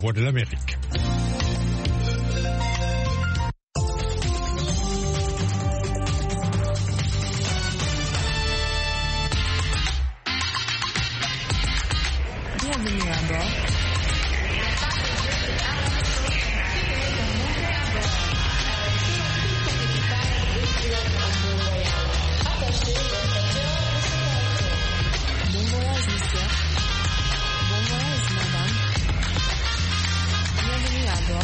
Voix de l'Amérique. Bienvenue à bord. Bon voyage, monsieur. Bon voyage, madame. Bienvenue à bord.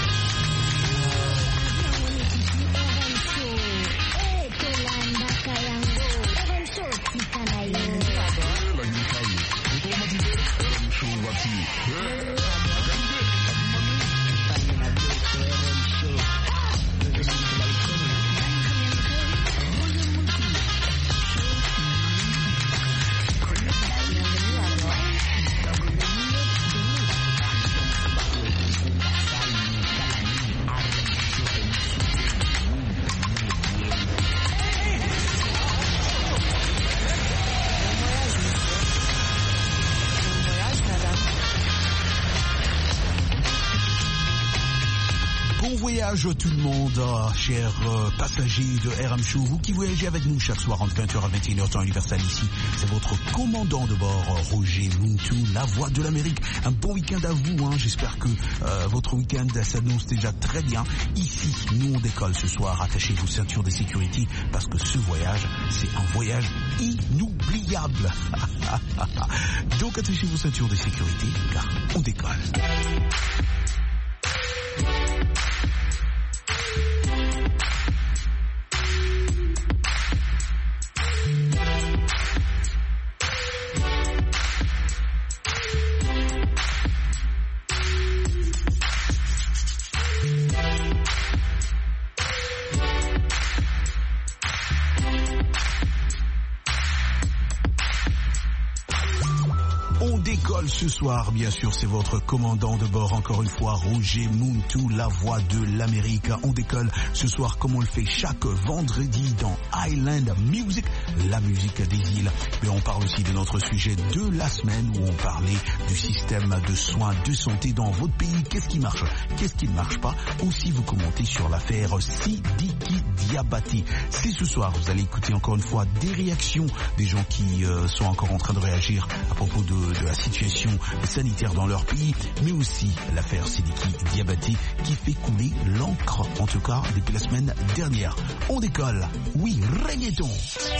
Voyage tout le monde, chers passagers de RM Show, vous qui voyagez avec nous chaque soir entre 20h à 21h temps universel ici, c'est votre commandant de bord, Roger Muntu, la voix de l'Amérique. Un bon week-end à vous, j'espère que votre week-end s'annonce déjà très bien. Ici, nous on décolle ce soir, attachez vos ceintures de sécurité parce que ce voyage, c'est un voyage inoubliable. Donc attachez vos ceintures de sécurité car on décolle. Ce soir, bien sûr, c'est votre commandant de bord, encore une fois, Roger Muntu, la voix de l'Amérique. On décolle ce soir comme on le fait chaque vendredi dans Island Music, la musique des îles. Mais on parle aussi de notre sujet de la semaine où on parlait du système de soins de santé dans votre pays. Qu'est-ce qui marche? Qu'est-ce qui ne marche pas? Aussi, vous commentez sur l'affaire Sidiki Diabaté. C'est ce soir, vous allez écouter encore une fois des réactions des gens qui sont encore en train de réagir à propos de la situation sanitaire dans leur pays, mais aussi l'affaire Sidiki Diabaté qui fait couler l'encre, en tout cas depuis la semaine dernière. On décolle, oui, reggaeton.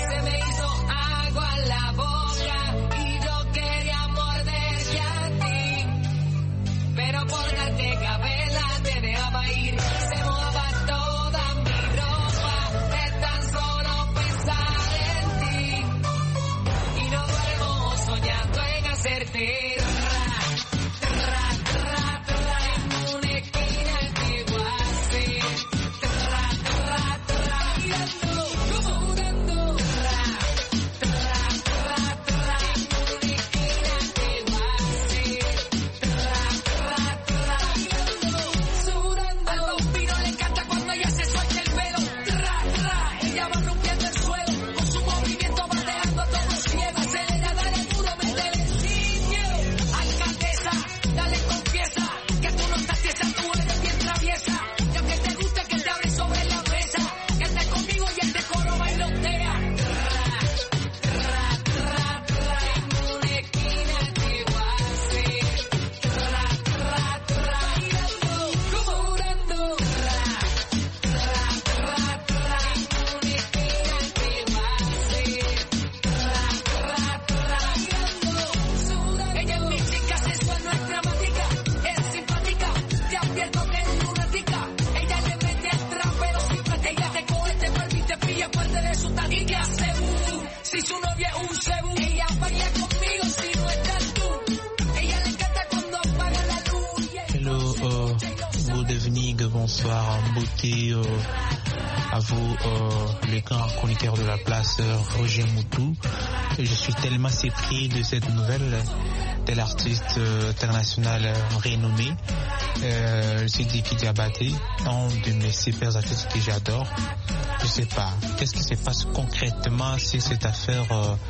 Bonsoir, beauté à vous, le grand chroniqueur de la place, Roger Muntu. Je suis tellement surpris de cette nouvelle de l'artiste international renommé, Sidiki Diabaté, un de mes super artistes que j'adore. je sais pas, qu'est-ce qui se passe concrètement sur cette affaire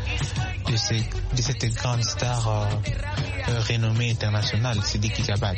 de cette grande star renommée internationale, Sidiki Kabat.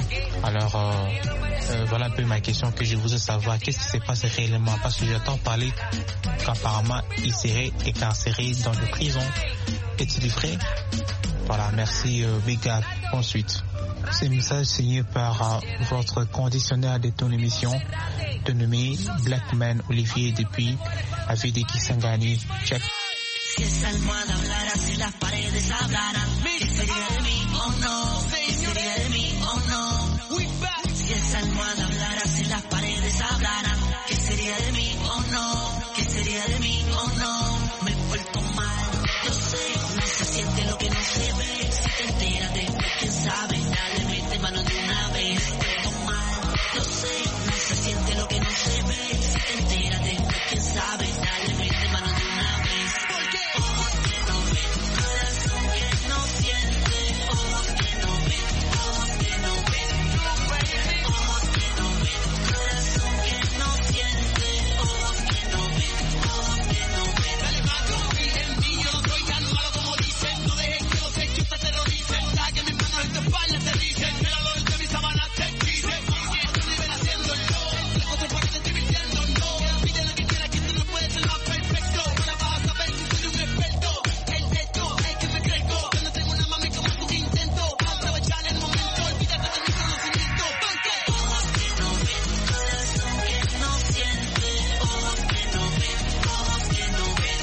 Alors, voilà un peu ma question que je voudrais savoir. Qu'est-ce qui se passe réellement? Parce que j'entends parler qu'apparemment il serait incarcéré dans une prison. Est-il vrai? Voilà, merci, big up. Ensuite, ce message signé par votre conditionnaire de ton émission, dénommé Blackman Olivier depuis Avidi Kisangani. Check. Si esa almohada hablara, si las paredes hablaran, ¿qué sería de mí? Oh no, ¿qué sería de mí? Oh no. Si esa almohada hablara, si las paredes hablaran, ¿qué sería de mí? Oh no, ¿qué sería de mí? Oh no. Me he vuelto mal, yo sé, no se siente lo que no se ve. Si te enteras después, quién sabe, dale, mete mano de una vez. Me he vuelto mal, yo sé, no se siente lo que no se ve. Si te enteras después, quién sabe, dale, mete mano de una vez. Ojos que no ven, corazón que no siente. Ojos que no ven, ojos que no ven. Ojos que no ven, corazón que no siente. Ojos que no ven, ojos que no ven. Dale más, confía en mí, yo no soy tan malo como dicen. No dejes que los hechos te terroricen. Deja que mis manos en tu espalda te dicen. El olor de mis sábanas te dice. Tú vives haciéndolo. Lejos de por qué te estoy mintiendo, no. Pide lo que quieras, que tú no puedes ser más perfecto. Ahora vas a saber que soy un experto. El techo es que me crezco. Yo no tengo una mami como tú que intento. Aprovechar el momento, olvídate de mi conocimiento. Ojos que no ven, corazón que no siente. Ojos que no ven, ojos que no ven.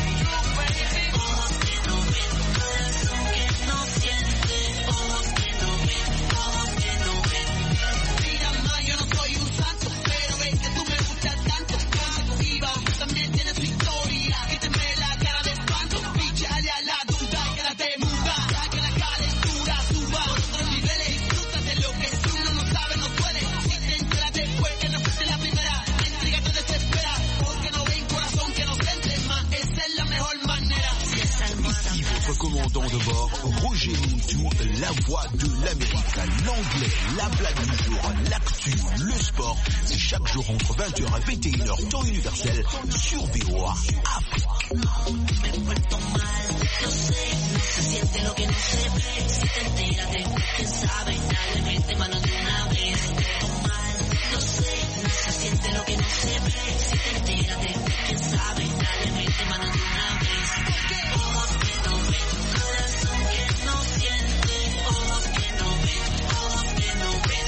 Ojos que no ven, corazón que no siente. Ojos que no ven, ojos que no ven. Mira más, yo no soy un santo, pero ven que tú me gustas tanto. Consecutiva, también tienes tu historia. Quíteme la cara de espanto. Píchale a la duda, quédate muda. Ya que la calentura suba por otros niveles. Disfruta de lo que si uno no sabe, no puede. Si te enteras después que no fuiste la primera, la intriga te desespera. Porque no ven corazón que no siente más. Esa es la mejor manera. Si esa almohada Ici votre commandant de bord, Roger Moutou, la voix de l'Amérique, l'anglais, la blague du jour, l'actu, le sport. C'est chaque jour entre 20h et 21h, temps universel, sur VOA Afrique. me he vuelto mal, yo sé, no se siente lo que no se ve. Si te enteras después, quién sabe, dale, mete mano de una vez. Me he vuelto mal, yo sé, no se siente lo que no se ve. Si te enteras después, quién sabe, dale, mete mano de una vez. Ojos que no ven, corazón que no siente. Ojos que no ven, ojos que no ven.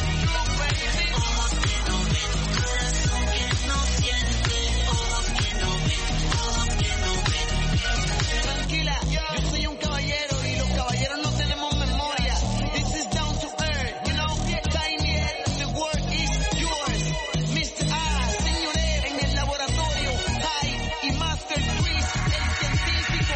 Ojos que no ven, corazón que no siente. Ojos que no ven, ojos que no ven. Tranquila, yo soy un caballero y los caballeros no tenemos memoria. This is down to earth, you know. Tiny, the world is yours. Mr. A, señores, en el laboratorio. High y Master Chris, el científico.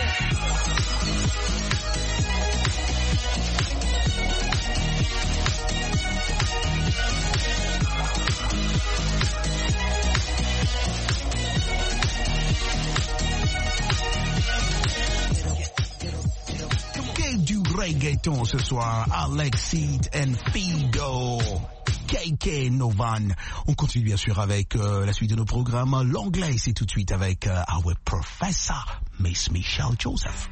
Que du reggaeton ce soir, Alexis and Fido, KK Novan. On continue bien sûr avec la suite de nos programmes. L'anglais, c'est tout de suite avec our professor, Miss Michelle Joseph.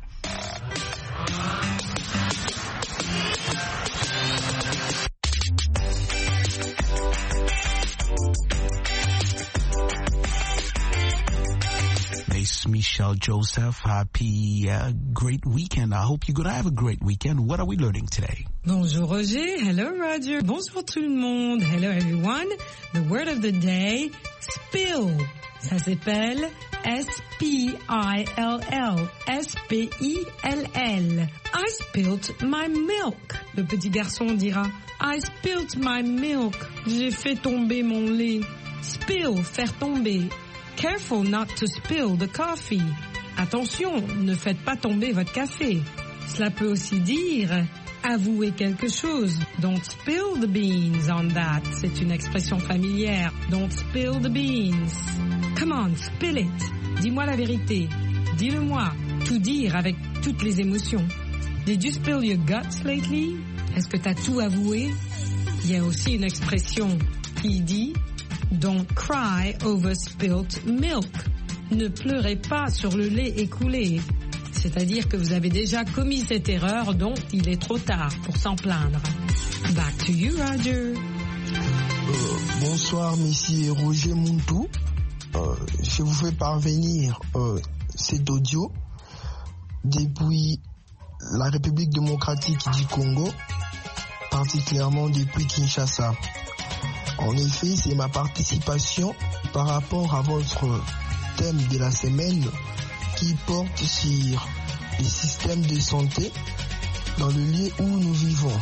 Miss Michelle Joseph, happy great weekend. I hope you're going to have a great weekend. What are we learning today? Bonjour Roger, hello Roger, bonjour tout le monde, hello everyone. The word of the day, spill. Ça s'appelle S-P-I-L-L, S-P-I-L-L. I spilt my milk. Le petit garçon dira, I spilt my milk. J'ai fait tomber mon lait. Spill, faire tomber. Careful not to spill the coffee. Attention, ne faites pas tomber votre café. Cela peut aussi dire avouer quelque chose. Don't spill the beans on that. C'est une expression familière. Don't spill the beans. Come on, spill it. Dis-moi la vérité. Dis-le-moi. Tout dire avec toutes les émotions. Did you spill your guts lately? Est-ce que t'as tout avoué? Il y a aussi une expression qui dit Don't cry over spilt milk. Ne pleurez pas sur le lait écoulé. C'est-à-dire que vous avez déjà commis cette erreur, donc il est trop tard pour s'en plaindre. Back to you, Roger. Bonsoir, monsieur Roger Muntu. Je vous fais parvenir cet audio depuis la République démocratique du Congo, particulièrement depuis Kinshasa. En effet, c'est ma participation par rapport à votre thème de la semaine qui porte sur les systèmes de santé dans le lieu où nous vivons.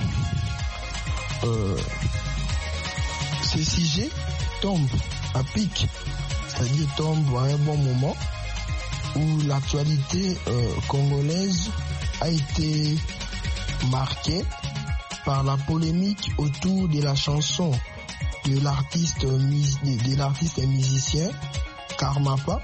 Ce sujet tombe à pic, c'est-à-dire tombe à un bon moment où l'actualité congolaise a été marquée par la polémique autour de la chanson de l'artiste et musicien Karmapa,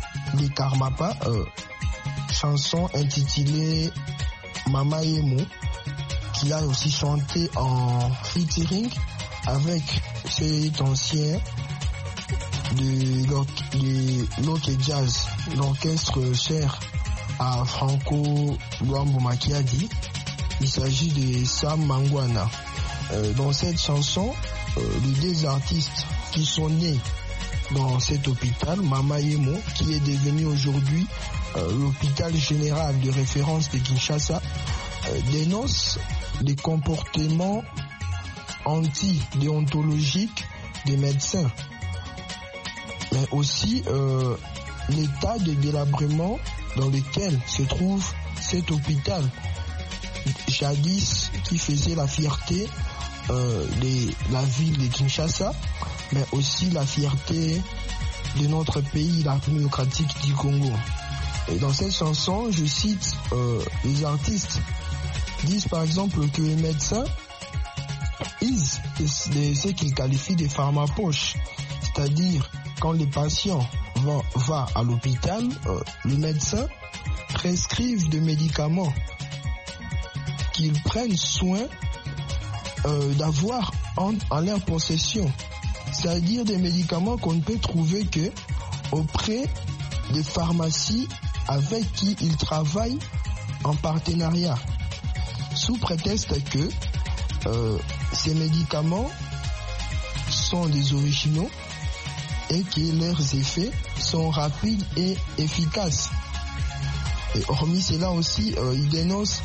chanson intitulée Mama Yemo, qu'il a aussi chanté en featuring avec cet ancien de Loke Jazz, l'orchestre cher à Franco Luambo Makiadi. Il s'agit de Sam Mangwana. Dans cette chanson, les deux artistes qui sont nés dans cet hôpital, Mama Yemo, qui est devenu aujourd'hui l'hôpital général de référence de Kinshasa, dénoncent les comportements anti-déontologiques des médecins, mais aussi l'état de délabrement dans lequel se trouve cet hôpital, jadis qui faisait la fierté de la ville de Kinshasa, mais aussi la fierté de notre pays, la République démocratique du Congo. Et dans cette chanson, je cite les artistes disent par exemple que les médecins usent de ce qu'ils qualifient de pharmapoches, c'est-à-dire quand les patients vont à l'hôpital, les médecins prescrivent des médicaments qu'ils prennent soin d'avoir en leur possession, c'est-à-dire des médicaments qu'on ne peut trouver que auprès des pharmacies avec qui ils travaillent en partenariat, sous prétexte que ces médicaments sont des originaux et que leurs effets sont rapides et efficaces. Et hormis cela aussi, ils dénoncent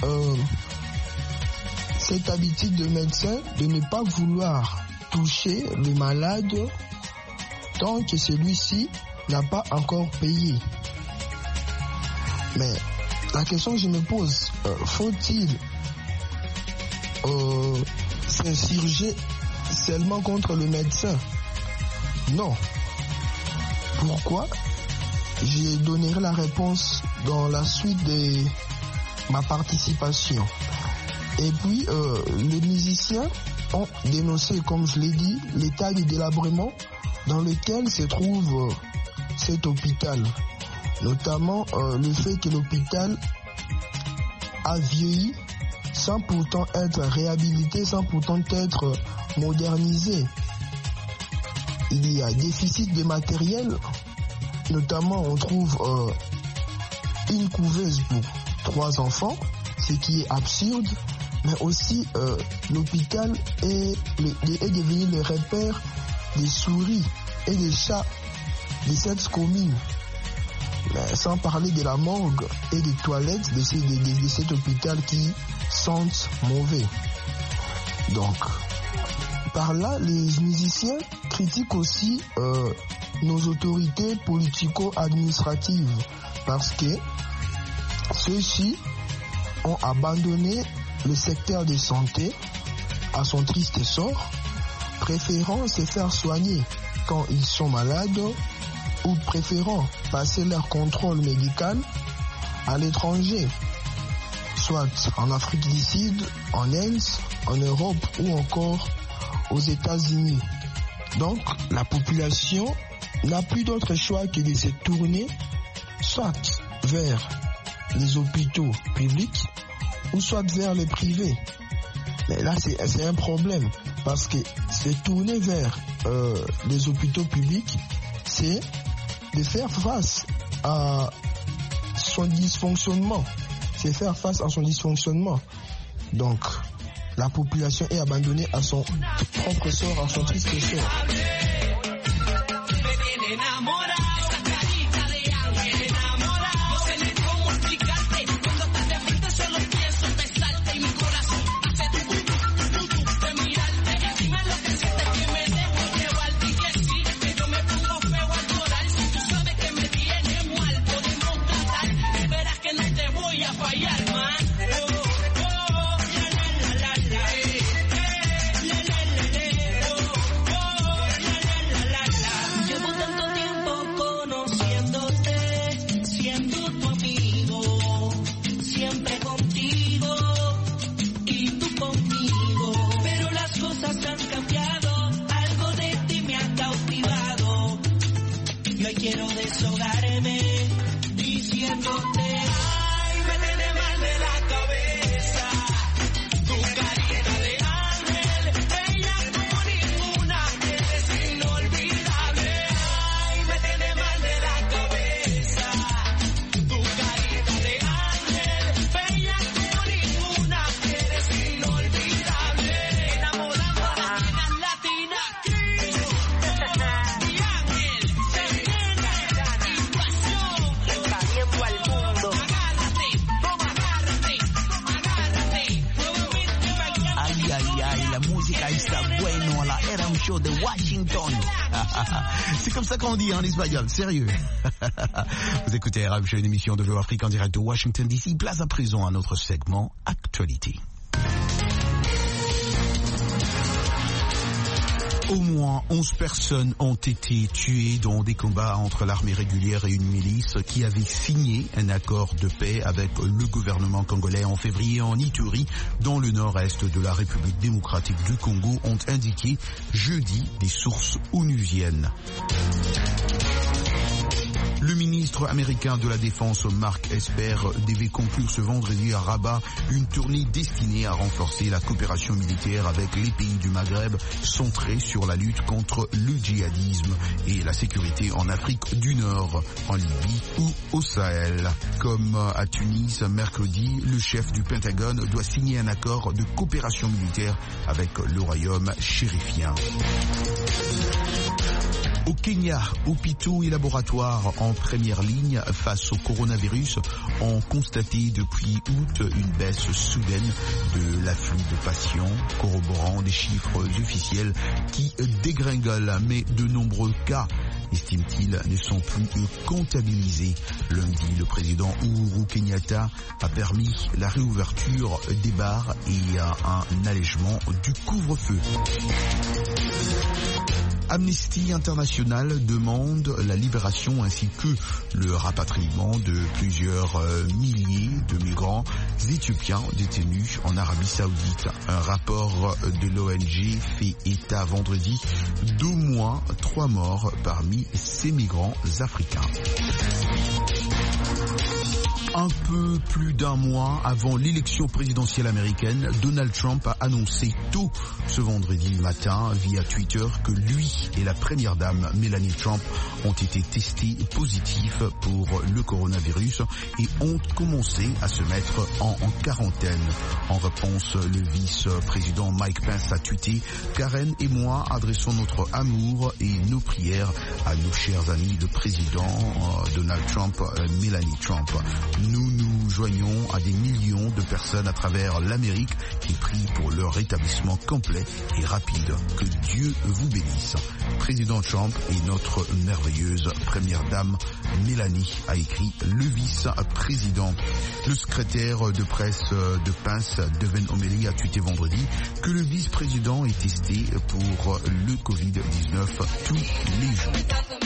cette habitude de médecin de ne pas vouloir toucher le malade tant que celui-ci n'a pas encore payé. Mais la question que je me pose, faut-il s'insurger seulement contre le médecin? Non. Pourquoi? Je donnerai la réponse dans la suite de ma participation. Et puis, les musiciens ont dénoncé, comme je l'ai dit, l'état de délabrement dans lequel se trouve cet hôpital. Notamment le fait que l'hôpital a vieilli sans pourtant être réhabilité, sans pourtant être modernisé. Il y a déficit de matériel, notamment on trouve une couveuse pour 3 enfants, ce qui est absurde, mais aussi l'hôpital est devenu le repère des souris et des chats de cette commune. Mais sans parler de la morgue et des toilettes de cet hôpital qui sentent mauvais. Donc, par là, les musiciens critiquent aussi nos autorités politico-administratives parce que ceux-ci ont abandonné le secteur de santé à son triste sort, préférant se faire soigner quand ils sont malades ou préférant passer leur contrôle médical à l'étranger, soit en Afrique du Sud, en Inde, en Europe ou encore aux États-Unis. Donc, la population n'a plus d'autre choix que de se tourner soit vers les hôpitaux publics ou soit vers les privés. Mais là, c'est un problème parce que se tourner vers les hôpitaux publics, c'est de faire face à son dysfonctionnement. C'est faire face à son dysfonctionnement. Donc, la population est abandonnée à son propre sort, à son triste sort. De Washington. C'est comme ça qu'on dit en espagnol, sérieux. Vous écoutez RAB Show, une émission de Voix Afrique en direct de Washington DC. Place à présent à notre segment Actualité. Au moins 11 personnes ont été tuées dans des combats entre l'armée régulière et une milice qui avait signé un accord de paix avec le gouvernement congolais en février en Ituri, dans le nord-est de la République démocratique du Congo, ont indiqué jeudi des sources onusiennes. Le ministre américain de la Défense, Mark Esper, devait conclure ce vendredi à Rabat une tournée destinée à renforcer la coopération militaire avec les pays du Maghreb, centrée sur la lutte contre le djihadisme et la sécurité en Afrique du Nord, en Libye ou au Sahel. Comme à Tunis, mercredi, le chef du Pentagone doit signer un accord de coopération militaire avec le royaume chérifien. Au Kenya, hôpitaux et laboratoires en première ligne face au coronavirus ont constaté depuis août une baisse soudaine de l'afflux de patients, corroborant des chiffres officiels qui dégringolent, mais de nombreux cas, estime-t-il, ne sont plus comptabilisés. Lundi, le président Uhuru Kenyatta a permis la réouverture des bars et un allègement du couvre-feu. Amnesty International demande la libération ainsi que le rapatriement de plusieurs milliers de migrants éthiopiens détenus en Arabie Saoudite. Un rapport de l'ONG fait état vendredi d'au moins 3 morts parmi ces migrants africains. Un peu plus d'un mois avant l'élection présidentielle américaine, Donald Trump a annoncé tôt ce vendredi matin via Twitter que lui et la première dame Melania Trump ont été testés positifs pour le coronavirus et ont commencé à se mettre en quarantaine. En réponse, le vice-président Mike Pence a tweeté « Karen et moi adressons notre amour et nos prières à nos chers amis le président Donald Trump, Melania Trump. Nous nous joignons à des millions de personnes à travers l'Amérique qui prient pour leur rétablissement complet et rapide. Que Dieu vous bénisse. » Président Trump et notre merveilleuse première dame Mélanie, a écrit le vice-président. Le secrétaire de presse de Pence, Devin O'Malley, a tweeté vendredi que le vice-président est testé pour le Covid-19 tous les jours.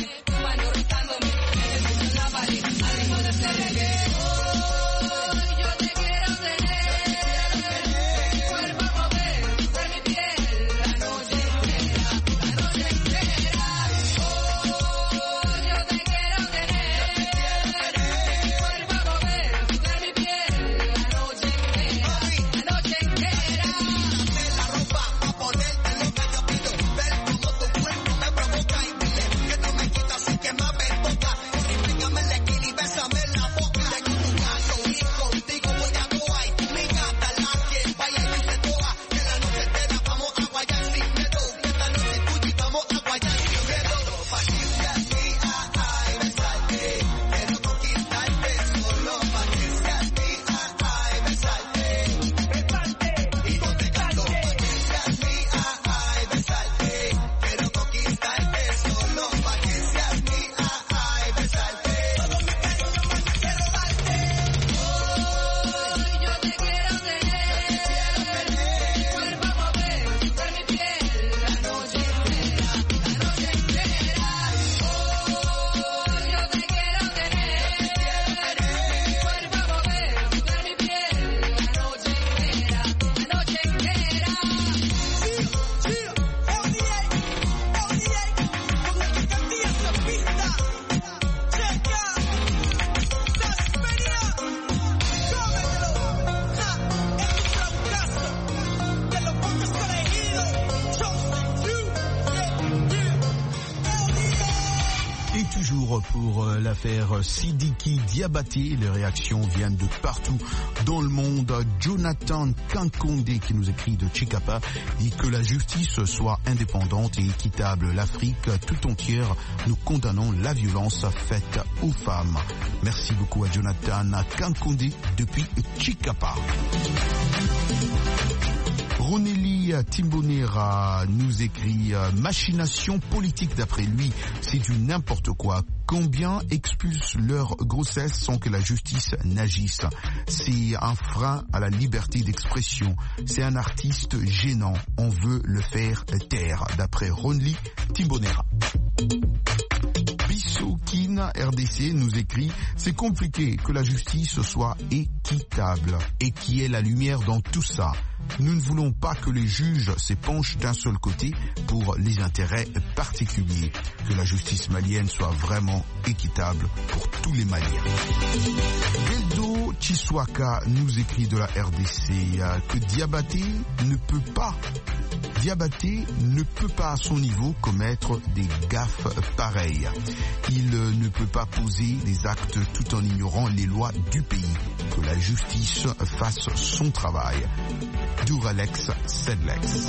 jour pour l'affaire Sidiki Diabaté. Les réactions viennent de partout dans le monde. Jonathan Kankonde, qui nous écrit de Chikapa, dit que la justice soit indépendante et équitable. L'Afrique tout entière, nous condamnons la violence faite aux femmes. Merci beaucoup à Jonathan Kankonde depuis Chikapa. Ronelli Timbonera nous écrit machination politique. D'après lui, c'est du n'importe quoi. Combien expulsent leur grossesse sans que la justice n'agisse? C'est un frein à la liberté d'expression. C'est un artiste gênant. On veut le faire taire. D'après Ronelli Timbonera. Bissokin RDC nous écrit « C'est compliqué que la justice soit équitable et qu'il y ait la lumière dans tout ça. Nous ne voulons pas que les juges s'épanchent d'un seul côté pour les intérêts particuliers. Que la justice malienne soit vraiment équitable pour tous les Maliens. » Geldo Chiswaka nous écrit de la RDC que Diabaté ne peut pas à son niveau commettre des gaffes pareilles. Il ne peut pas poser des actes tout en ignorant les lois du pays. Que la justice fasse son travail. Duralex Sedlex.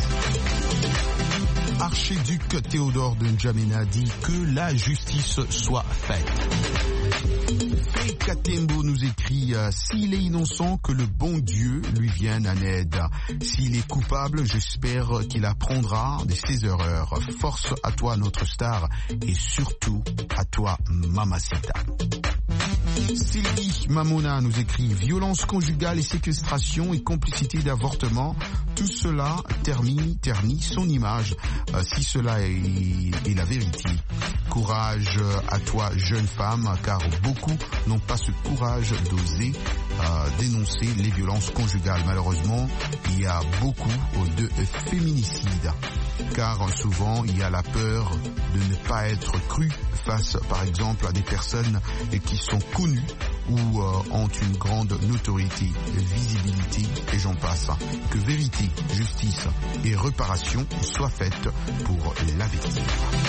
Archiduc Théodore de N'Djamena dit que la justice soit faite. Faye Katembo nous écrit s'il est innocent, que le bon Dieu lui vienne en aide. S'il est coupable, j'espère qu'il apprendra de ses erreurs. Force à toi, notre star, et surtout à toi, Mamacita. Sylvie Mamona nous écrit violence conjugale et séquestration et complicité d'avortement. Tout cela ternit son image, si cela est la vérité. Courage à toi, jeune femme, car beaucoup n'ont pas ce courage d'oser dénoncer les violences conjugales. Malheureusement, il y a beaucoup de féminicides, car souvent il y a la peur de ne pas être cru face, par exemple, à des personnes qui sont connues ou ont une grande notoriété, visibilité, et j'en passe. Que vérité, justice et réparation soient faites pour la victime.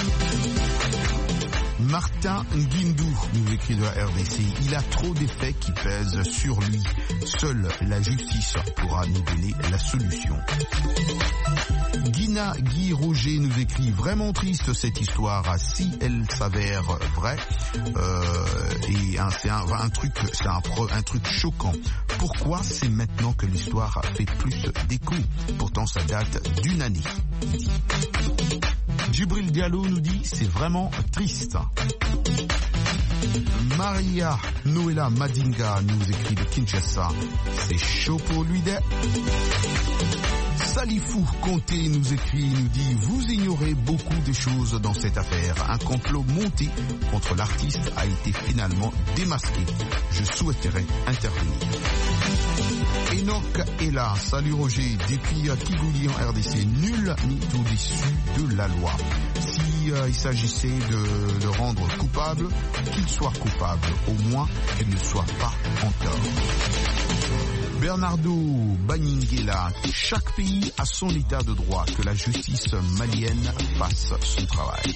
Martin Nguindou nous écrit de la RDC. Il a trop d'effets qui pèsent sur lui. Seule la justice pourra nous donner la solution. Guy Roger nous écrit vraiment triste cette histoire. Si elle s'avère vraie, c'est un truc choquant. Pourquoi c'est maintenant que l'histoire fait plus d'écho? Pourtant ça date d'une année. Djibril Diallo nous dit c'est vraiment triste. Maria Noëlla Madinga nous écrit de Kinshasa. C'est chaud pour lui d'être. Salifou Conté nous écrit, nous dit vous ignorez beaucoup de choses dans cette affaire. Un complot monté contre l'artiste a été finalement démasqué. Je souhaiterais intervenir. Enoch est là. Salut Roger. Depuis Kigouli en RDC, nul n'est au-dessus de la loi. Si il s'agissait de le rendre coupable, qu'il soit coupable, au moins qu'il ne soit pas en tort. Bernardo Baninguela, chaque pays a son état de droit, que la justice malienne fasse son travail.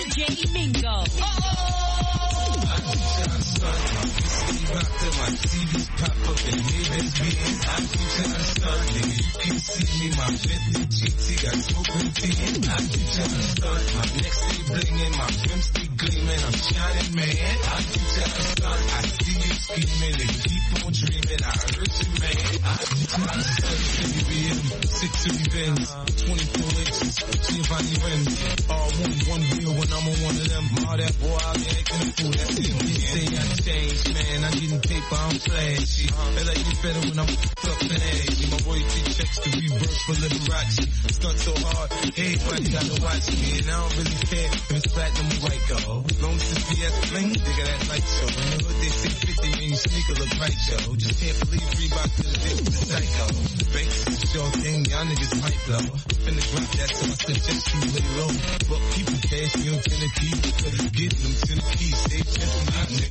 Say I changed, man. I didn't paper, I'm flashy. They like it better when I'm f***ed up and ashy. My royalty checks the rebirth for Liberace. Stunt so hard, everybody gotta watch me. And I don't really care if it's platinum or white girl. Long as it's BS bling, they got that light show. In the hood they say 50, man, you sneaker look right, yo. Just can't believe Reebok to the dick with the psycho. Banks is a sure thing, y'all niggas might blow. Finna drop that, so I suggest you lay low. But people cash me on Tennessee, get them to the keys, stay gentle.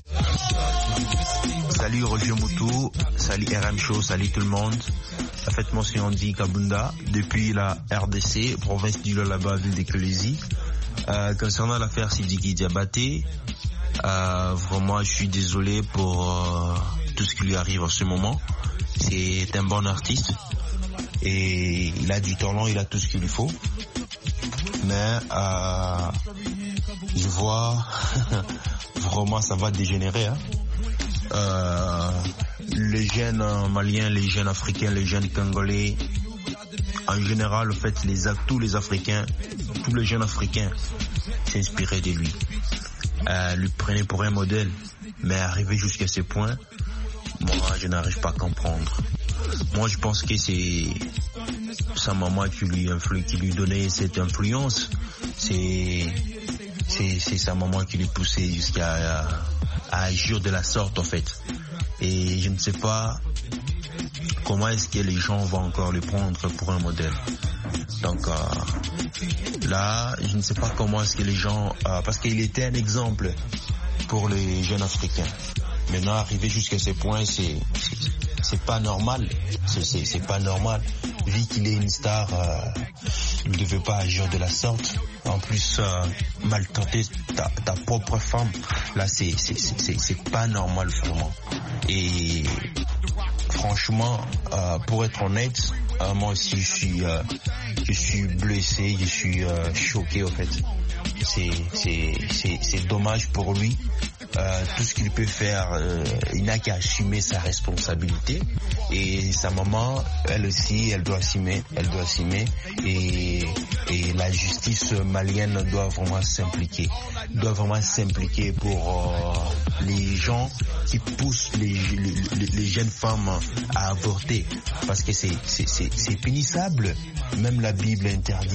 Salut Roger Moutou, salut RM Show, salut tout le monde. La fête mention dit Kabunda, depuis la RDC, province du Lualaba, ville d'Ekelezi. Concernant l'affaire Sidiki Diabaté, Vraiment, je suis désolé pour tout ce qui lui arrive en ce moment. C'est un bon artiste et il a du talent, il a tout ce qu'il lui faut. Mais je vois vraiment ça va dégénérer. Les jeunes maliens, les jeunes africains, les jeunes congolais, en général, en fait, tous les Africains, tous les jeunes Africains s'inspiraient de lui. Lui prenaient pour un modèle, mais arrivé jusqu'à ce point, moi, je n'arrive pas à comprendre. Moi, je pense que c'est sa maman qui lui donnait cette influence. C'est sa maman qui lui poussait jusqu'à agir de la sorte, en fait. Et je ne sais pas comment est-ce que les gens vont encore le prendre pour un modèle. Donc là, je ne sais pas comment est-ce que les gens... parce qu'il était un exemple pour les jeunes Africains. Maintenant, arrivé jusqu'à ce point, c'est pas normal. C'est pas normal. Vu qu'il est une star, il ne devait pas agir de la sorte. En plus, maltraiter ta propre femme, là, c'est pas normal, vraiment. Et franchement, pour être honnête, moi aussi, je suis blessé, je suis choqué, en fait. C'est dommage pour lui. Tout ce qu'il peut faire, il n'a qu'à assumer sa responsabilité. Et sa maman, elle aussi, elle doit assumer. Et la justice malienne doit vraiment s'impliquer. Pour les gens qui poussent les jeunes femmes à avorter. Parce que c'est punissable. Même la Bible interdit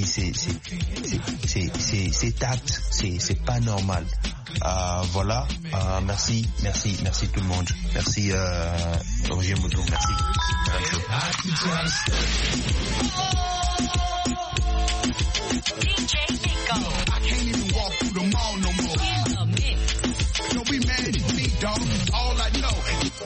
cet acte. C'est pas normal. Voilà, merci tout le monde. Merci Roger Moutou, merci. DJ Nico. I can't even walk through the mall no more. So we mad at me, dog. All I know.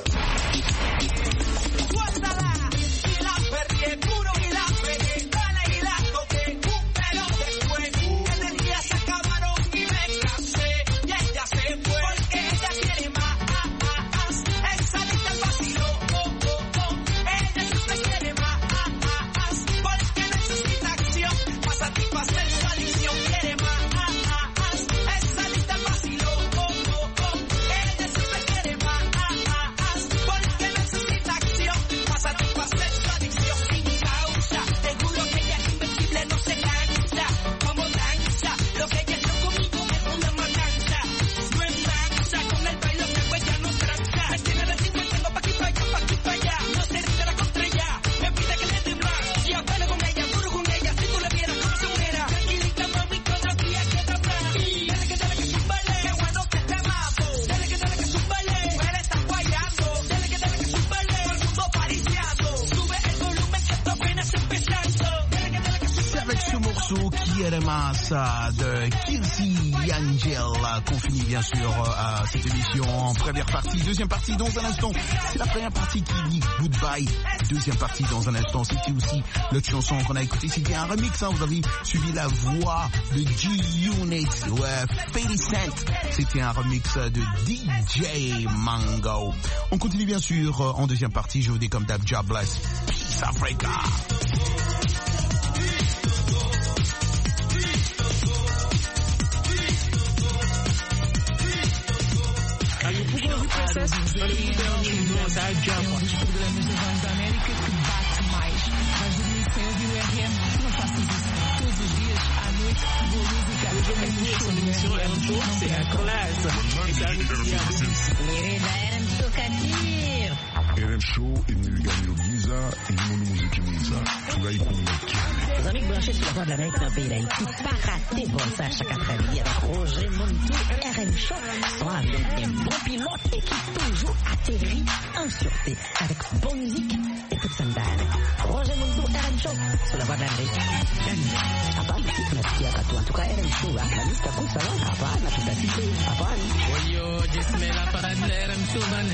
Suéltala y la perrié puro y la pegué, dale y la toqué, pero después energías se acabaron y me cansé. Y ella se fue porque ella quiere más. Es adicta al vacilo. Ella siempre quiere más. Porque necesita acción para satisfacer su adicción. Quiere más. Es adicta al vacilo. Ella siempre quiere más. Porque necesita acción para satisfacer su adicción. Sin causa, te juro que ella es invencible, no se cansa. Como danza, lo que ella hizo conmigo es una matanza. No es danza, con el baile que ella no tranza. Me tiene de 50, tengo pa' aquí pa' allá, no se rinde la contra ella. Me pide que le dé más, y apelo con ella, duro con ella, si tú le vieras como se muera. Tranquilita mami, todavía queda más. Dale que súbale, qué bueno que te mato. Dale que súbale, mujer está guayando. Dale que súbale, todo el mundo pariciado. Sube el volumen que esto apenas empezando. Dale que C'est súbale. avec ce morceau qui est le masse de Kirsi Angel qu'on finit bien sûr cette émission en première partie. Deuxième partie dans un instant. C'est la première partie qui dit goodbye. Deuxième partie dans un instant. C'était aussi l'autre chanson qu'on a écoutée. C'était un remix. Vous avez suivi la voix de G-Unit. Ouais, 50 Cent. C'était un remix de DJ Mango. On continue bien sûr en deuxième partie. Je vous dis comme d'hab, God bless. Peace Africa. RM Show imeliganyo giza imono muziki mwiza tunaikumbakia. Les amis branchés sur la voie de l'Amérique dans le pays d'Haïti, pas rater bon ça chaque après-midi avec Roger Montou, RM Show, soit avec un bon pilote et qui toujours atterrit en sûreté avec bonne musique et toute sa dame. Roger Montou, RM Show, sur la voie de l'Amérique. Hapana, tunasikia katu. En tout cas, RM Show, la liste à kusa, hapana, tutasikia, hapana. Oyo, jesme la parade de RM Show, bane.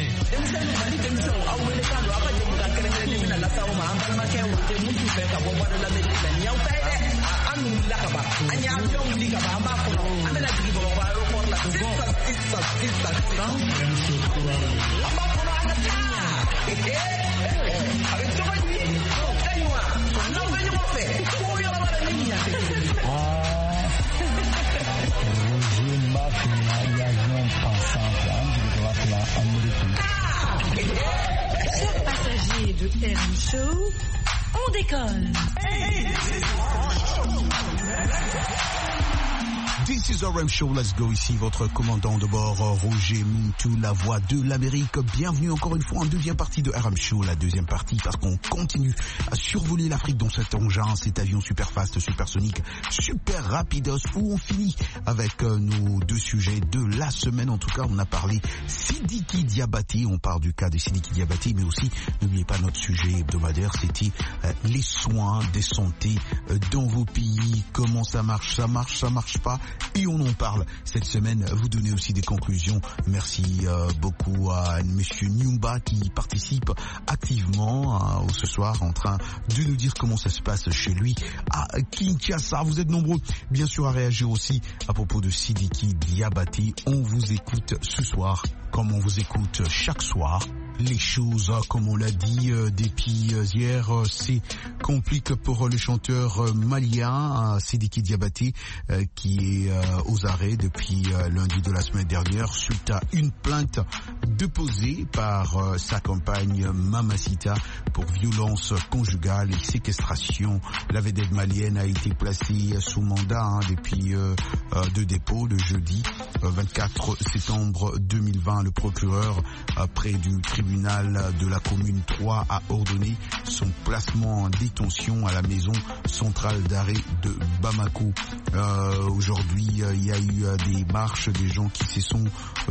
Au Americano, hapa je mtakere mimi na la sauma, hapa na kewa, je mtu peka, bomba la Chers passagers de RM Show, on décolle. This is RM Show, let's go. Ici votre commandant de bord, Roger Muntu, la voix de l'Amérique. Bienvenue encore une fois en deuxième partie de RM Show, la deuxième partie parce qu'on continue à survoler l'Afrique dans cet engin, cet avion super fast, supersonique, super rapidos, où on finit avec nos deux sujets de la semaine. En tout cas, on a parlé Sidiki Diabaté, on parle du cas de Sidiki Diabaté, mais aussi, n'oubliez pas notre sujet hebdomadaire, c'était les soins de santé dans vos pays, comment ça marche pas. Et on en parle cette semaine. Vous donnez aussi des conclusions. Merci beaucoup à Monsieur Nyumba qui participe activement ce soir en train de nous dire comment ça se passe chez lui à Kinshasa. Vous êtes nombreux bien sûr à réagir aussi à propos de Sidiki Diabaté. On vous écoute ce soir comme on vous écoute chaque soir. Les choses, comme on l'a dit depuis hier, c'est compliqué pour le chanteur malien Sidiki Diabaté qui est aux arrêts depuis lundi de la semaine dernière suite à une plainte déposée par sa compagne Mamacita pour violence conjugale et séquestration. La vedette malienne a été placée sous mandat depuis de dépôt le jeudi 24 septembre 2020. Le procureur près du tribunal de la commune 3 a ordonné son placement en détention à la maison centrale d'arrêt de Bamako. Aujourd'hui, il y a eu des marches, des gens qui se sont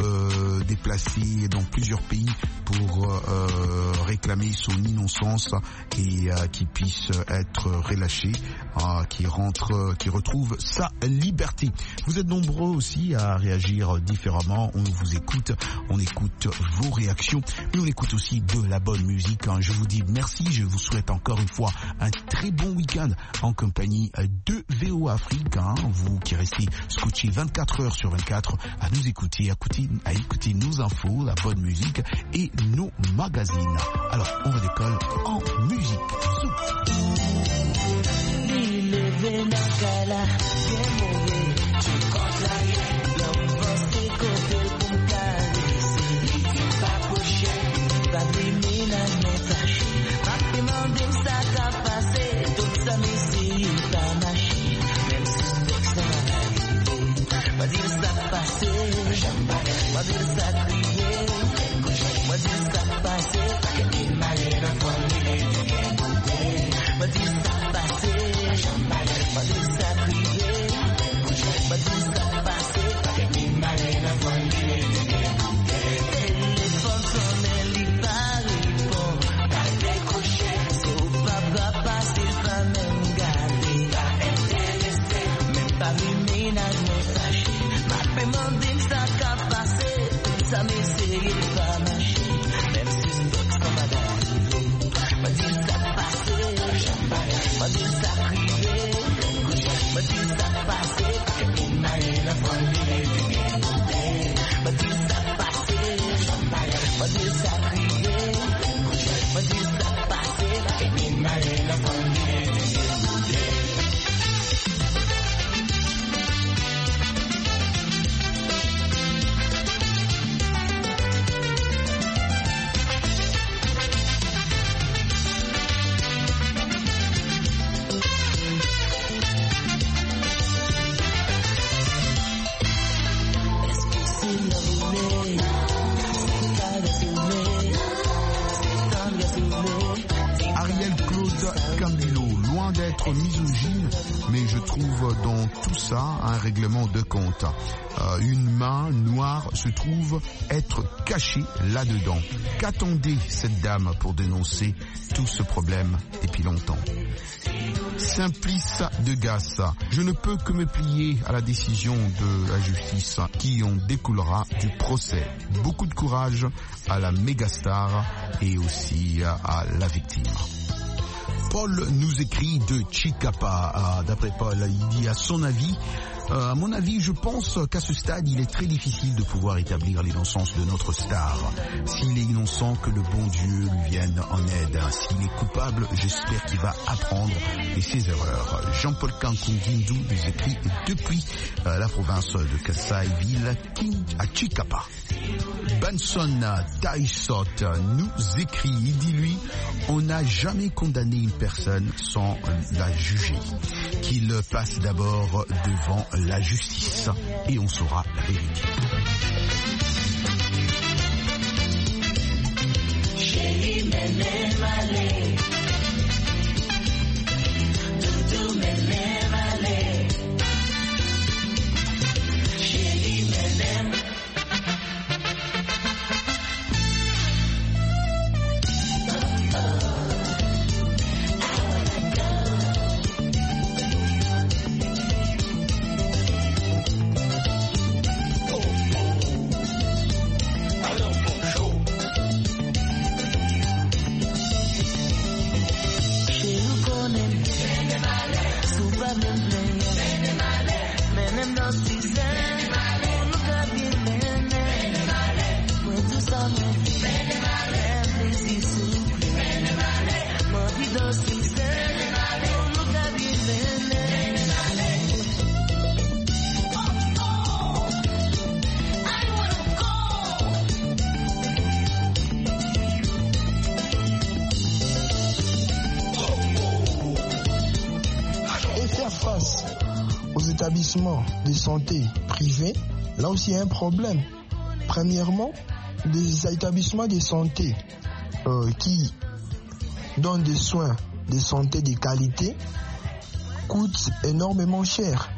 déplacés dans plusieurs pays pour réclamer son innocence et qu'il puisse être relâché, qu'il retrouve sa liberté. Vous êtes nombreux aussi à réagir différemment. On vous écoute, on écoute vos réactions, mais on écoute aussi de la bonne musique. Je vous dis merci, je vous souhaite encore une fois un très bon week-end en compagnie de VO Afrique. Vous qui restez scotchés 24 heures sur 24 à nous écouter, à écouter nos infos, la bonne musique et nos magazines. Alors, on redécolle en musique. Misogyne, mais je trouve dans tout ça un règlement de compte. Une main noire se trouve être cachée là-dedans. Qu'attendait cette dame pour dénoncer tout ce problème depuis longtemps? Simplice de Gassa, je ne peux que me plier à la décision de la justice qui en découlera du procès. Beaucoup de courage à la mégastar et aussi à la victime. Paul nous écrit de Chicapa. D'après Paul, il dit à son avis, à mon avis, je pense qu'à ce stade, il est très difficile de pouvoir établir l'innocence de notre star. S'il est innocent, que le bon Dieu lui vienne en aide. S'il est coupable, j'espère qu'il va apprendre de ses erreurs. Jean-Paul Kankungindu nous écrit depuis la province de Kasaï-Ville à Chicapa. Benson Taisot nous écrit, il dit lui, on n'a jamais condamné une personne sans la juger. Qu'il passe d'abord devant la justice et on saura la vérité. Chérie, m'aime aller. Doudou, m'aime aller. Chérie, m'aime. De santé privés, là aussi il y a un problème. Premièrement, des établissements de santé qui donnent des soins de santé de qualité coûtent énormément cher.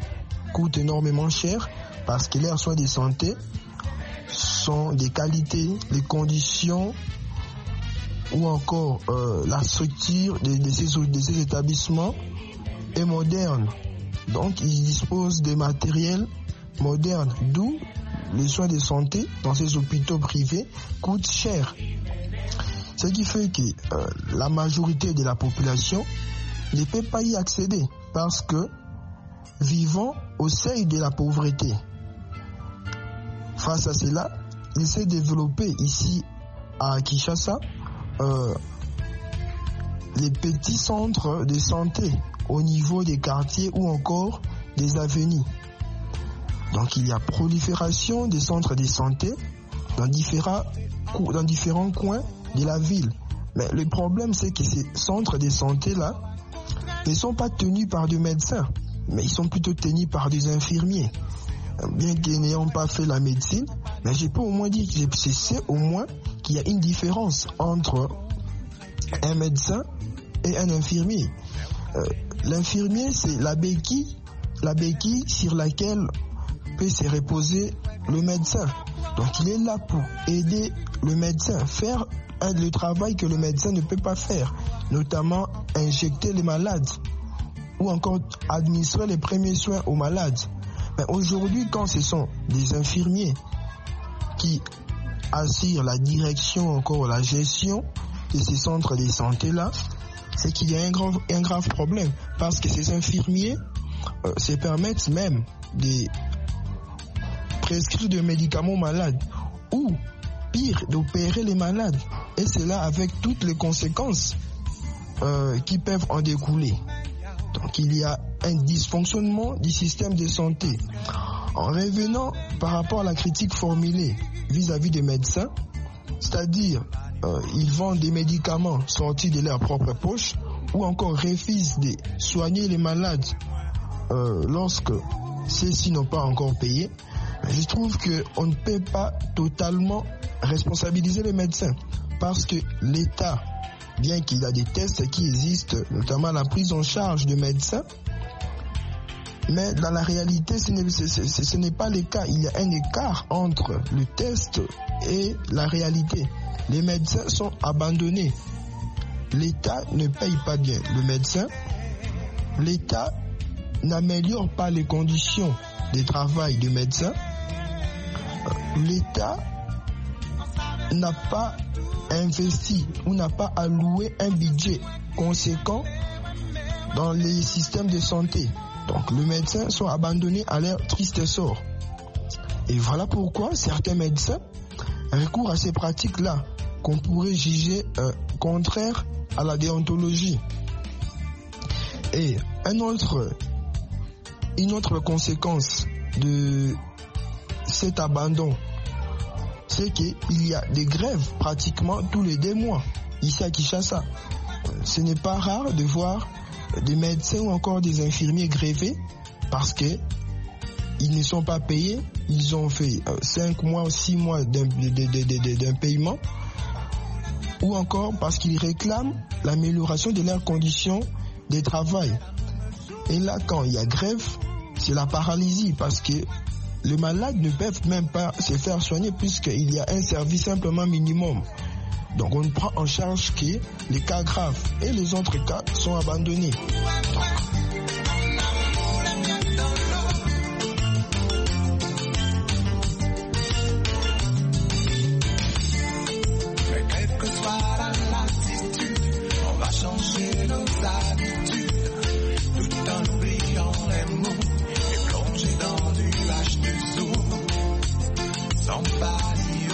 Parce que leurs soins de santé sont de qualité, les conditions ou encore la structure de ces établissements est moderne. Donc, ils disposent de matériel moderne, d'où les soins de santé dans ces hôpitaux privés coûtent cher. Ce qui fait que la majorité de la population ne peut pas y accéder parce que vivant au seuil de la pauvreté. Face à cela, il s'est développé ici à Kinshasa les petits centres de santé au niveau des quartiers ou encore des avenues. Donc il y a prolifération des centres de santé dans différents coins de la ville. Mais le problème, c'est que ces centres de santé-là ne sont pas tenus par des médecins, mais ils sont plutôt tenus par des infirmiers. Bien qu'ils n'ayant pas fait la médecine, mais je peux au moins dire que je sais au moins qu'il y a une différence entre un médecin et un infirmier. L'infirmier, c'est la béquille sur laquelle peut se reposer le médecin. Donc il est là pour aider le médecin, faire le travail que le médecin ne peut pas faire, notamment injecter les malades ou encore administrer les premiers soins aux malades. Mais aujourd'hui, quand ce sont des infirmiers qui assurent la direction, encore la gestion de ces centres de santé-là, c'est qu'il y a un grave problème, parce que ces infirmiers se permettent même de prescrire des médicaments aux malades ou pire, d'opérer les malades, et cela avec toutes les conséquences qui peuvent en découler. Donc il y a un dysfonctionnement du système de santé. En revenant par rapport à la critique formulée vis-à-vis des médecins, c'est-à-dire ils vendent des médicaments sortis de leur propre poche ou encore refusent de soigner les malades lorsque ceux-ci n'ont pas encore payé. Je trouve qu'on ne peut pas totalement responsabiliser les médecins parce que l'État, bien qu'il y a des tests qui existent, notamment la prise en charge de médecins, mais dans la réalité, ce n'est pas le cas. Il y a un écart entre le test et la réalité. Les médecins sont abandonnés. L'État ne paye pas bien le médecin. L'État n'améliore pas les conditions de travail du médecin. L'État n'a pas investi ou n'a pas alloué un budget conséquent dans les systèmes de santé. Donc les médecins sont abandonnés à leur triste sort. Et voilà pourquoi certains médecins recourent à ces pratiques-là qu'on pourrait juger contraires à la déontologie. Et une autre conséquence de cet abandon, c'est qu'il y a des grèves pratiquement tous les 2 mois ici à Kinshasa. Ce n'est pas rare de voir des médecins ou encore des infirmiers gréver parce qu'ils ne sont pas payés. Ils ont fait 5 mois ou 6 mois d'un paiement, ou encore parce qu'ils réclament l'amélioration de leurs conditions de travail. Et là, quand il y a grève, c'est la paralysie parce que les malades ne peuvent même pas se faire soigner puisqu'il y a un service simplement minimum. Donc on ne prend en charge que les cas graves et les autres cas sont abandonnés. Mais quelle que soit la latitude, on va changer nos habitudes, tout en oubliant les mots et plonger dans du H2O, sans palio.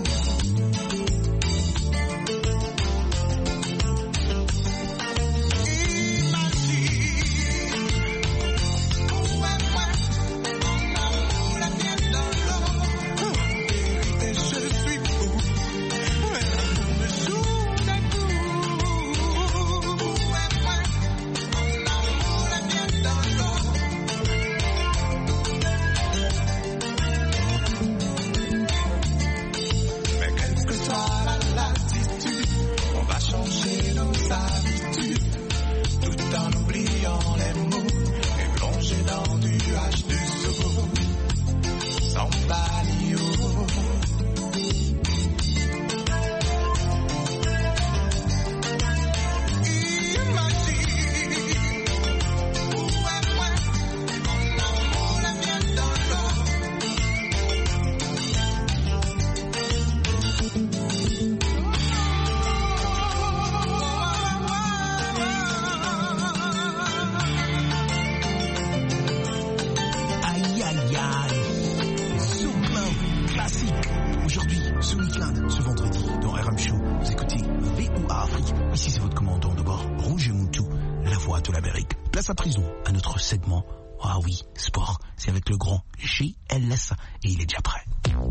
Place à présent à notre segment. Ah oui, sport, c'est avec le grand GLS et il est déjà prêt.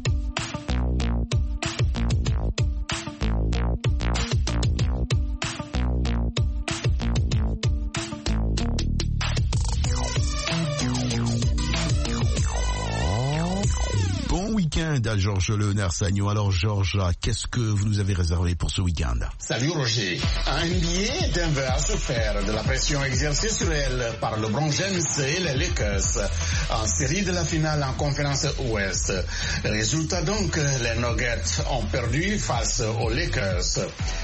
Bon week-end à Georges Léonard Sagnon. Alors Georges, qu'est-ce que vous nous avez réservé pour ce week-end? Salut Roger. Un NBA, Denver a souffert de la pression exercée sur elle par LeBron James et les Lakers en série de la finale en conférence Ouest. Résultat donc, les Nuggets ont perdu face aux Lakers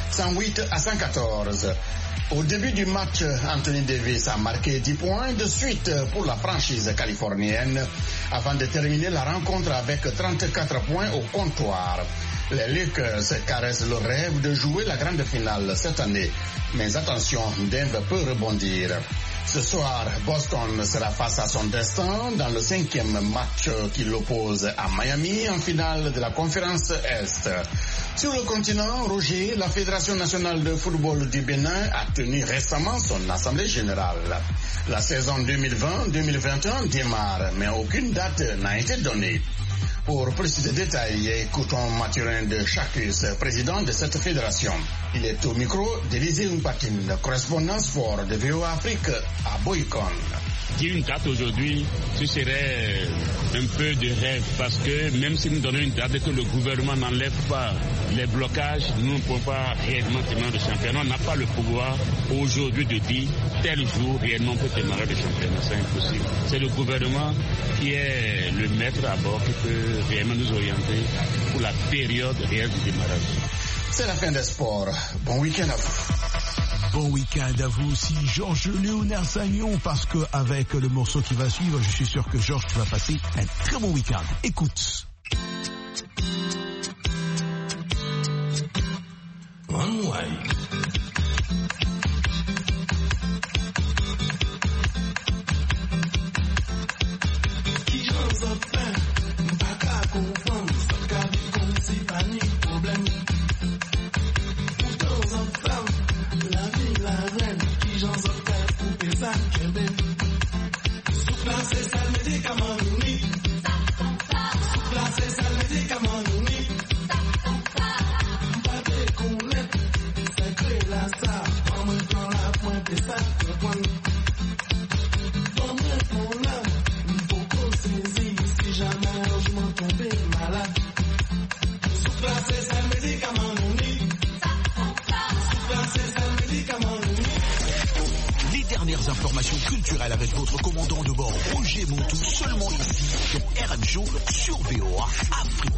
108-114. Au début du match, Anthony Davis a marqué 10 points de suite pour la franchise californienne avant de terminer la rencontre avec 34 points au comptoir. Les Lakers caressent le rêve de jouer la grande finale cette année. Mais attention, Denver peut rebondir. Ce soir, Boston sera face à son destin dans le 5e match qui l'oppose à Miami en finale de la conférence Est. Sur le continent, Roger, la Fédération nationale de football du Bénin a tenu récemment son assemblée générale. La saison 2020-2021 démarre, mais aucune date n'a été donnée. Pour plus de détails, écoutons Mathurin de Chacus, président de cette fédération. Il est au micro d'Élisée Mpatine, correspondant sport de VOA Afrique à Boycon. Dire une date aujourd'hui, ce serait un peu de rêve parce que même si nous donnons une date et que le gouvernement n'enlève pas les blocages, nous ne pouvons pas réellement démarrer le championnat. On n'a pas le pouvoir aujourd'hui de dire tel jour réellement on peut démarrer le championnat. C'est impossible. C'est le gouvernement qui est le maître à bord qui peut réellement nous orienter pour la période réelle du démarrage. C'est la fin des sports. Bon week-end à vous. Bon week-end à vous aussi, Georges Léonard Sagnon, parce que avec le morceau qui va suivre, je suis sûr que Georges, tu vas passer un très bon week-end. Écoute. One way. Informations culturelles avec votre commandant de bord Roger Montou, seulement ici dans RM Show sur VOA Afrique.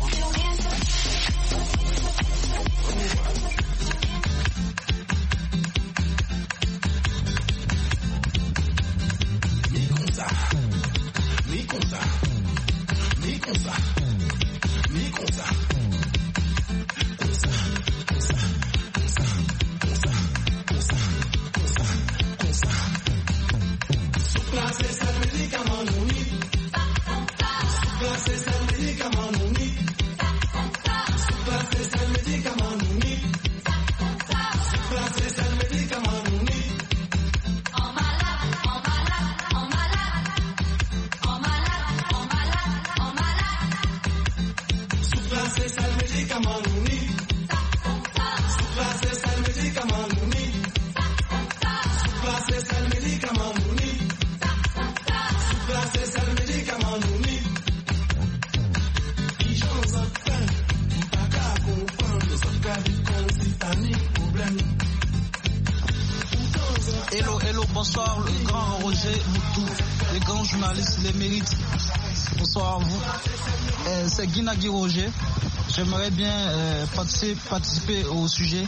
Bonsoir le grand Roger Moutou, les grands journalistes, les mérites. Bonsoir à vous. C'est Guinagui Roger. J'aimerais bien participer au sujet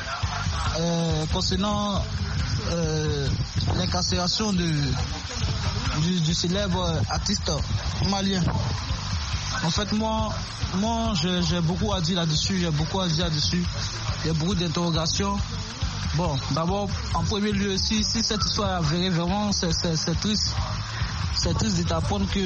concernant l'incarcération du célèbre artiste malien. En fait, moi j'ai beaucoup à dire là-dessus, il y a beaucoup d'interrogations. Bon, d'abord, en premier lieu, si cette histoire est avérée, vraiment, c'est triste. C'est triste d'apprendre que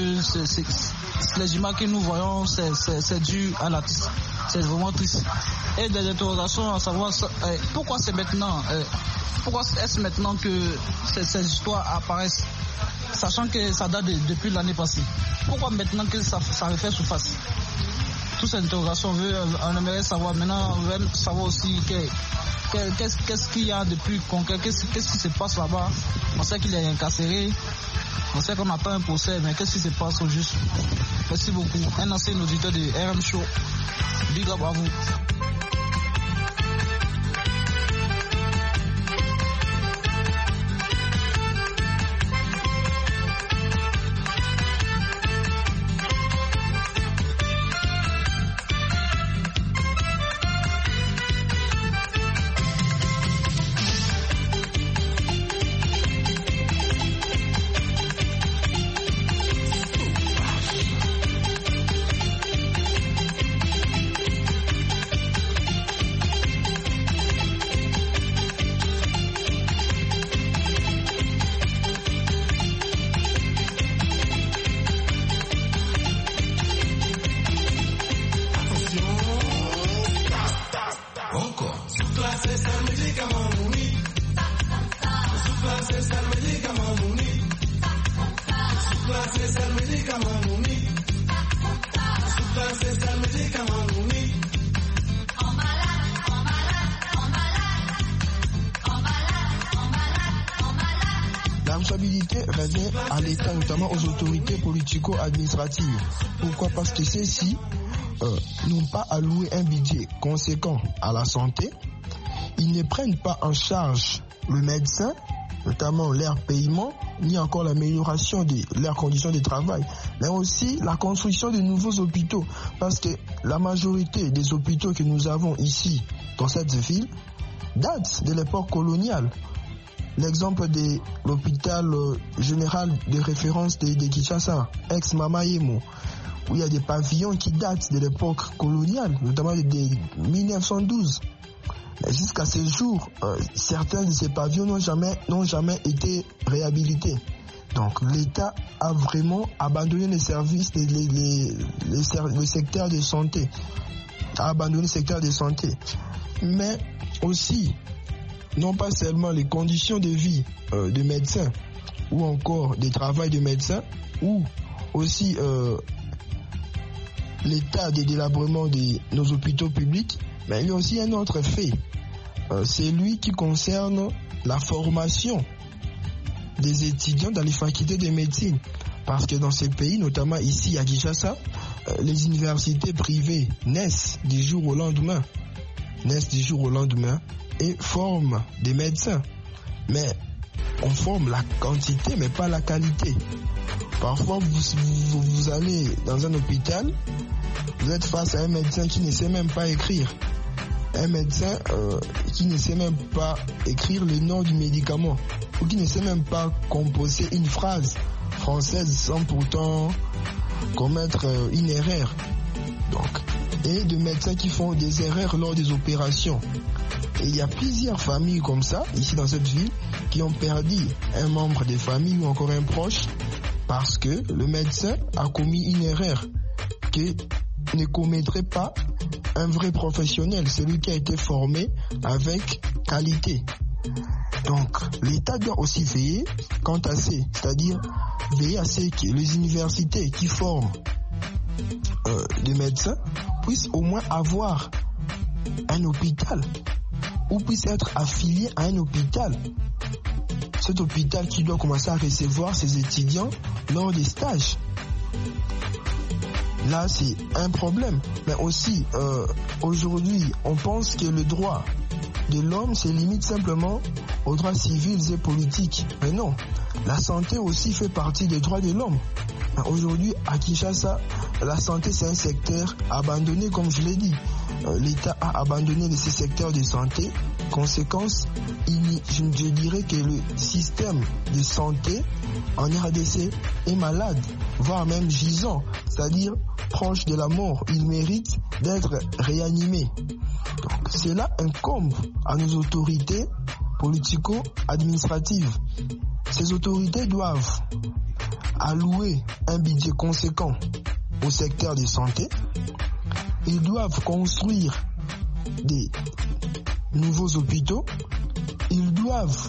les images que nous voyons, c'est dû à l'artiste. C'est vraiment triste. Et des interrogations à savoir pourquoi c'est maintenant, pourquoi est-ce maintenant que ces histoires apparaissent, sachant que ça date depuis l'année passée. Pourquoi maintenant que ça refait surface? Toutes ces interrogations, on aimerait savoir. Maintenant, on veut savoir aussi qu'est-ce qu'il y a depuis concret, qu'est-ce qui se passe là-bas. On sait qu'il est incarcéré, on sait qu'on n'a pas un procès, mais qu'est-ce qui se passe au juste? Merci beaucoup. Un ancien auditeur de RM Show. Big up à vous. La responsabilité revient à l'État, notamment aux autorités politico-administratives. Pourquoi? Parce que ceux-ci n'ont pas alloué un budget conséquent à la santé. Ils ne prennent pas en charge le médecin, notamment leur paiement, ni encore l'amélioration de leurs conditions de travail, mais aussi la construction de nouveaux hôpitaux. Parce que la majorité des hôpitaux que nous avons ici, dans cette ville, datent de l'époque coloniale. L'exemple de l'hôpital général de référence de Kinshasa, ex-Mamayemo, où il y a des pavillons qui datent de l'époque coloniale, notamment de 1912. Mais jusqu'à ce jour, certains de ces pavillons n'ont jamais été réhabilités. Donc l'État a vraiment abandonné les services, le secteur de santé, a abandonné le secteur de santé. Mais aussi, non pas seulement les conditions de vie de médecins, ou encore des travail de médecins, ou aussi l'état de délabrement de nos hôpitaux publics, mais il y a aussi un autre fait. C'est lui qui concerne la formation des étudiants dans les facultés de médecine. Parce que dans ces pays, notamment ici à Kinshasa, les universités privées naissent du jour au lendemain. Et forment des médecins. Mais on forme la quantité, mais pas la qualité. Parfois, vous allez dans un hôpital, vous êtes face à un médecin qui ne sait même pas écrire. Un médecin qui ne sait même pas écrire le nom du médicament, ou qui ne sait même pas composer une phrase française sans pourtant commettre une erreur. Donc, et de médecins qui font des erreurs lors des opérations. Et il y a plusieurs familles comme ça, ici dans cette ville, qui ont perdu un membre de famille ou encore un proche parce que le médecin a commis une erreur que ne commettrait pas un vrai professionnel, celui qui a été formé avec qualité. Donc, l'État doit aussi veiller quant à c'est-à-dire veiller à ce que les universités qui forment des médecins puissent au moins avoir un hôpital ou puissent être affiliés à un hôpital. Cet hôpital qui doit commencer à recevoir ses étudiants lors des stages. Là, c'est un problème. Mais aussi, aujourd'hui, on pense que le droit de l'homme se limite simplement aux droits civils et politiques. Mais non, la santé aussi fait partie des droits de l'homme. Aujourd'hui, à Kinshasa, la santé, c'est un secteur abandonné, comme je l'ai dit. L'État a abandonné ces secteurs de santé. Conséquence, je dirais que le système de santé en RDC est malade, voire même gisant, c'est-à-dire proche de la mort. Il mérite d'être réanimé. Donc, cela incombe à nos autorités politico-administratives. Ces autorités doivent allouer un budget conséquent au secteur de santé. Ils doivent construire des nouveaux hôpitaux. Ils doivent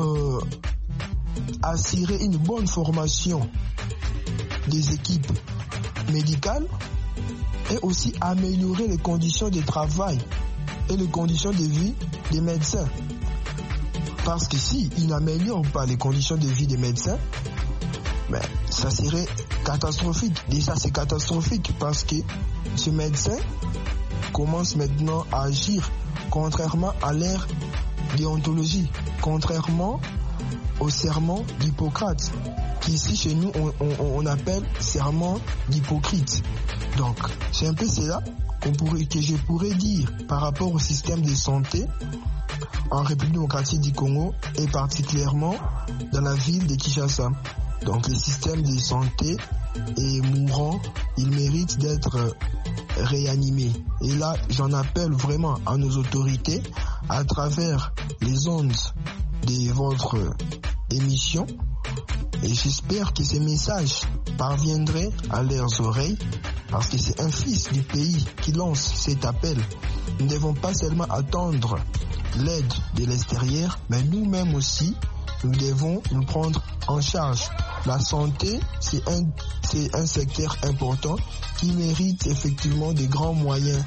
assurer une bonne formation des équipes médicales et aussi améliorer les conditions de travail et les conditions de vie des médecins. Parce que s'ils n'améliorent pas les conditions de vie des médecins, ben, ça serait catastrophique. Déjà, c'est catastrophique parce que ce médecin commence maintenant à agir contrairement à l'ère déontologie, contrairement au serment d'Hippocrate, qu'ici chez nous on appelle serment d'Hypocrite. Donc, c'est un peu cela que je pourrais dire par rapport au système de santé en République démocratique du Congo et particulièrement dans la ville de Kinshasa. Donc le système de santé est mourant, il mérite d'être réanimé. Et là, j'en appelle vraiment à nos autorités à travers les ondes de votre émission. Et j'espère que ces messages parviendraient à leurs oreilles parce que c'est un fils du pays qui lance cet appel. Nous ne devons pas seulement attendre l'aide de l'extérieur, mais nous-mêmes aussi, nous devons nous prendre en charge. La santé, c'est un secteur important qui mérite effectivement des grands moyens,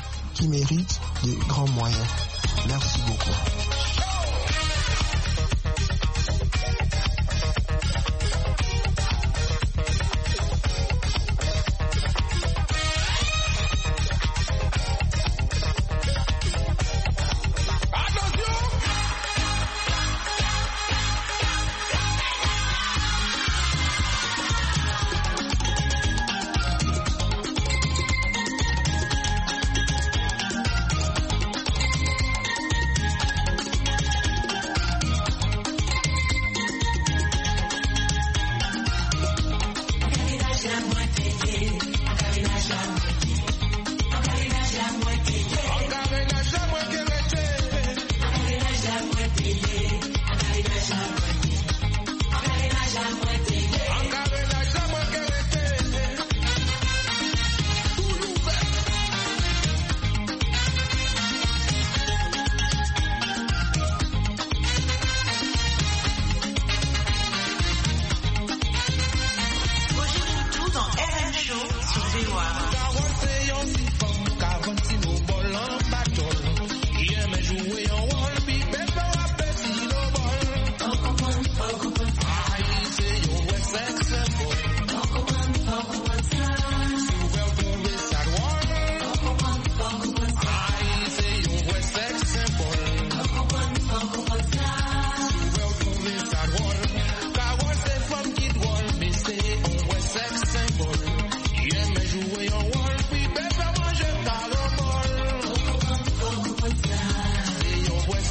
Merci beaucoup.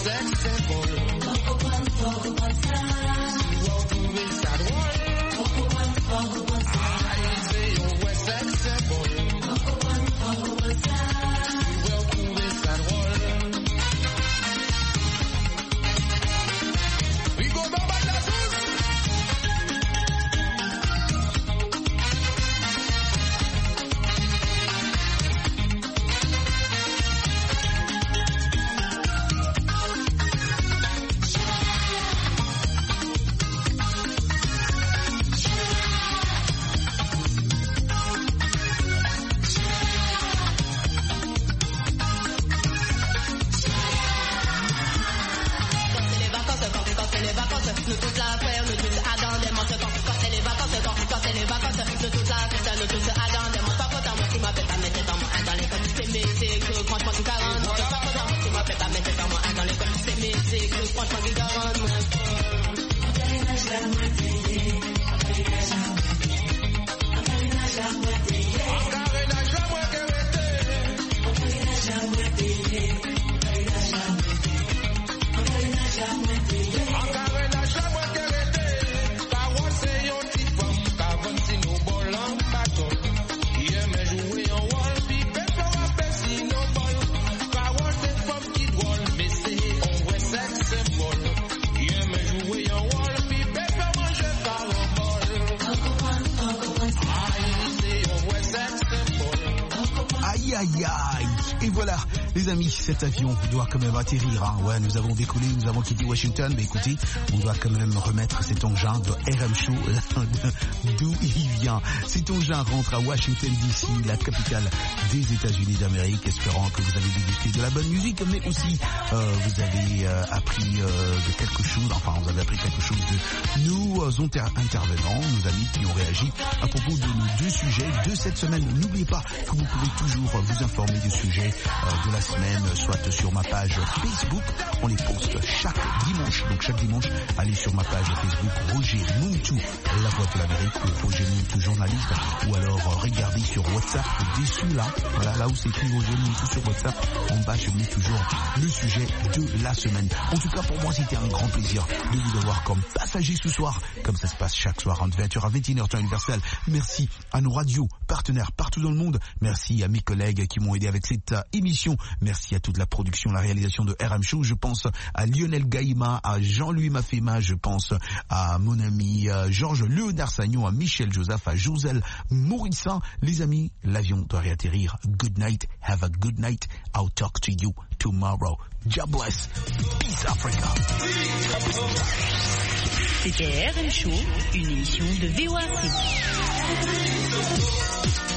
sex symbol. Walk through inside wall. I say your West sex symbol. Walk through inside wall. We go Baba Lasus. Nous tous la faire, nous tous à dans des manches quand c'est les vacances, nous tous la fête, nous tous à dans des manches. Pas content, moi qui m'appelle pas mettre dans mon dans l'école, c'est métier que franchement qui garante. Pas content, moi qui m'appelle pas mettre dans mon dans l'école, c'est métier que franchement qui garante. Aïe aïe. Et voilà, les amis, cet avion doit quand même atterrir. Hein. Ouais, nous avons décollé, nous avons quitté Washington. Mais écoutez, on doit quand même remettre cet engin de RM Show d'où il vient. Cet engin rentre à Washington DC, la capitale des États-Unis d'Amérique, espérant que vous avez dégusté de la bonne musique, mais aussi vous avez appris de quelque chose. Enfin, vous avez appris quelque chose de nos intervenants, nos amis qui ont réagi à propos de nos deux sujets de cette semaine. N'oubliez pas que vous pouvez toujours vous informer du sujet de la semaine, soit sur ma page Facebook. On les poste chaque dimanche. Donc chaque dimanche, allez sur ma page Facebook Roger Muntu, la voix de l'Amérique, ou Roger Muntu journaliste, ou alors regardez sur WhatsApp, dessus là, voilà, là où c'est écrit Roger Muntu sur WhatsApp, en bas je mets toujours le sujet de la semaine. En tout cas pour moi c'était un grand plaisir de vous avoir comme passager ce soir, comme ça se passe chaque soir entre 20h à 21h temps universel. Merci à nos radios partenaires partout dans le monde. Merci à mes collègues qui m'ont aidé avec cette émission. Merci à toute la production, la réalisation de RM Show. Je pense à Lionel Gaïma, à Jean-Louis Mafema, je pense à mon ami Georges Léonard Sagnon, à Michel Joseph, à Joselle Mourissin. Les amis, l'avion doit réatterrir. Good night, have a good night. I'll talk to you tomorrow. God bless. Peace Africa. C'était RM Show, une émission de VOA Afrique.